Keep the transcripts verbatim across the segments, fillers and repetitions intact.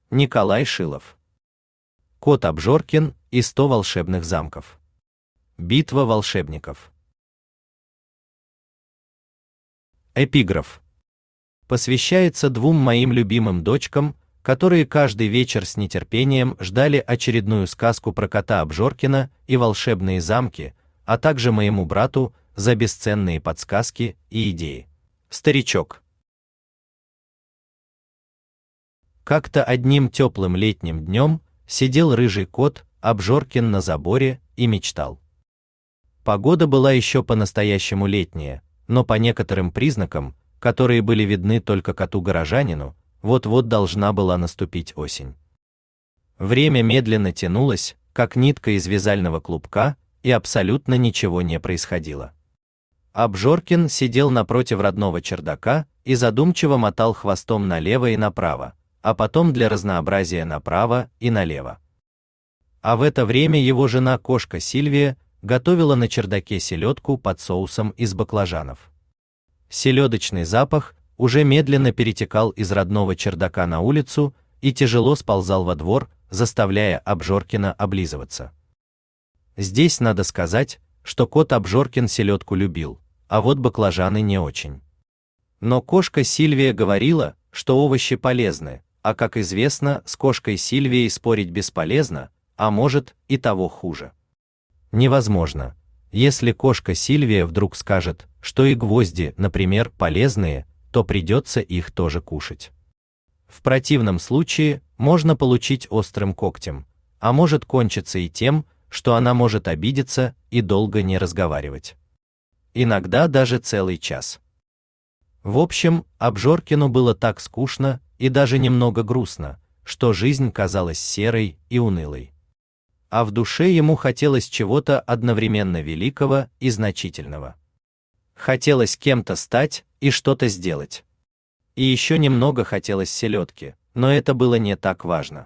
Николай Шилов. Кот Обжоркин и сто волшебных замков. Битва волшебников. Эпиграф. Посвящается двум моим любимым дочкам, которые каждый вечер с нетерпением ждали очередную сказку про кота Обжоркина и волшебные замки, а также моему брату за бесценные подсказки и идеи. Старичок. Как-то одним теплым летним днем сидел рыжий кот Обжоркин на заборе и мечтал. Погода была еще по-настоящему летняя, но по некоторым признакам, которые были видны только коту-горожанину, вот-вот должна была наступить осень. Время медленно тянулось, как нитка из вязального клубка, и абсолютно ничего не происходило. Обжоркин сидел напротив родного чердака и задумчиво мотал хвостом налево и направо, а потом для разнообразия направо и налево. А в это время его жена-кошка Сильвия готовила на чердаке селедку под соусом из баклажанов. Селедочный запах уже медленно перетекал из родного чердака на улицу и тяжело сползал во двор, заставляя Обжоркина облизываться. Здесь надо сказать, что кот Обжоркин селедку любил, а вот баклажаны не очень. Но кошка Сильвия говорила, что овощи полезны, а как известно, с кошкой Сильвией спорить бесполезно, а может и того хуже. Невозможно, если кошка Сильвия вдруг скажет, что и гвозди, например, полезные, то придется их тоже кушать. В противном случае можно получить острым когтем, а может кончиться и тем, что она может обидеться и долго не разговаривать. Иногда даже целый час. В общем, Обжоркину было так скучно и даже немного грустно, что жизнь казалась серой и унылой. А в душе ему хотелось чего-то одновременно великого и значительного. Хотелось кем-то стать и что-то сделать. И еще немного хотелось селедки, но это было не так важно.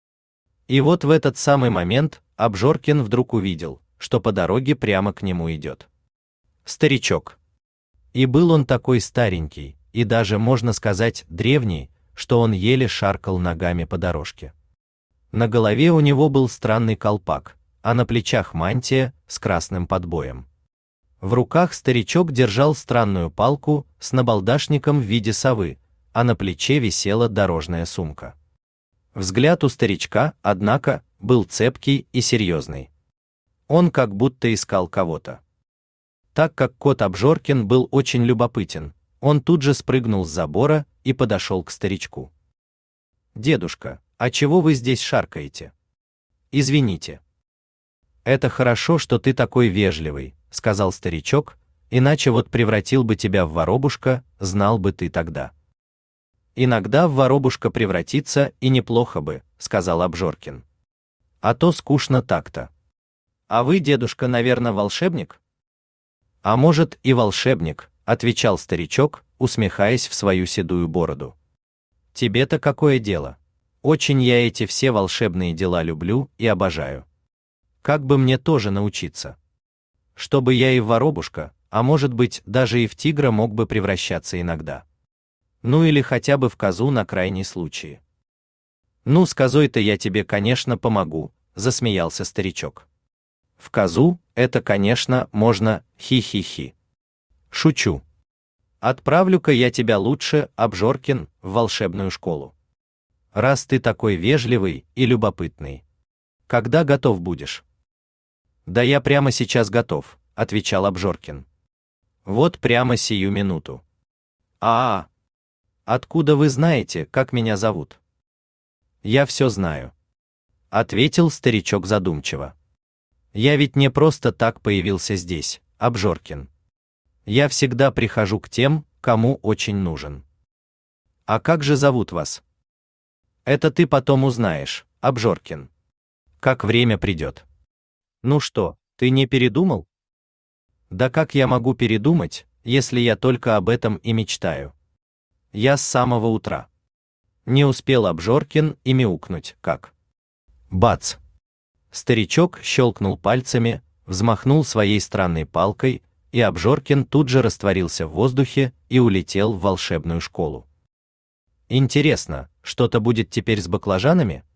И вот в этот самый момент Обжоркин вдруг увидел, что по дороге прямо к нему идет старичок. И был он такой старенький, и даже, можно сказать, древний, что он еле шаркал ногами по дорожке. На голове у него был странный колпак, а на плечах мантия с красным подбоем. В руках старичок держал странную палку с набалдашником в виде совы, а на плече висела дорожная сумка. Взгляд у старичка, однако, был цепкий и серьезный. Он как будто искал кого-то. Так как кот Обжоркин был очень любопытен, он тут же спрыгнул с забора и подошел к старичку. «Дедушка, а чего вы здесь шаркаете? Извините». «Это хорошо, что ты такой вежливый», — сказал старичок, «иначе вот превратил бы тебя в воробушка, знал бы ты тогда». «Иногда в воробушка превратиться и неплохо бы», — сказал Обжоркин. «А то скучно так-то». «А вы, дедушка, наверное, волшебник?» «А может, и волшебник», — отвечал старичок, усмехаясь в свою седую бороду. «Тебе-то какое дело? Очень я эти все волшебные дела люблю и обожаю. Как бы мне тоже научиться? Чтобы я и в воробушка, а может быть, даже и в тигра мог бы превращаться иногда. Ну или хотя бы в козу на крайний случай». «Ну, с козой-то я тебе, конечно, помогу», — засмеялся старичок. «В козу, это, конечно, можно, хи-хи-хи. Шучу. Отправлю-ка я тебя лучше, Обжоркин, в волшебную школу. Раз ты такой вежливый и любопытный. Когда готов будешь?» «Да я прямо сейчас готов», — отвечал Обжоркин. «Вот прямо сию минуту». «А-а! Откуда вы знаете, как меня зовут?» «Я все знаю», — ответил старичок задумчиво. «Я ведь не просто так появился здесь, Обжоркин. Я всегда прихожу к тем, кому очень нужен». «А как же зовут вас?» «Это ты потом узнаешь, Обжоркин. Как время придет». «Ну что, ты не передумал?» «Да как я могу передумать, если я только об этом и мечтаю? Я с самого утра». Не успел Обжоркин и мяукнуть, как. Бац! Старичок щелкнул пальцами, взмахнул своей странной палкой, и Обжоркин тут же растворился в воздухе и улетел в волшебную школу. Интересно, что-то будет теперь с баклажанами?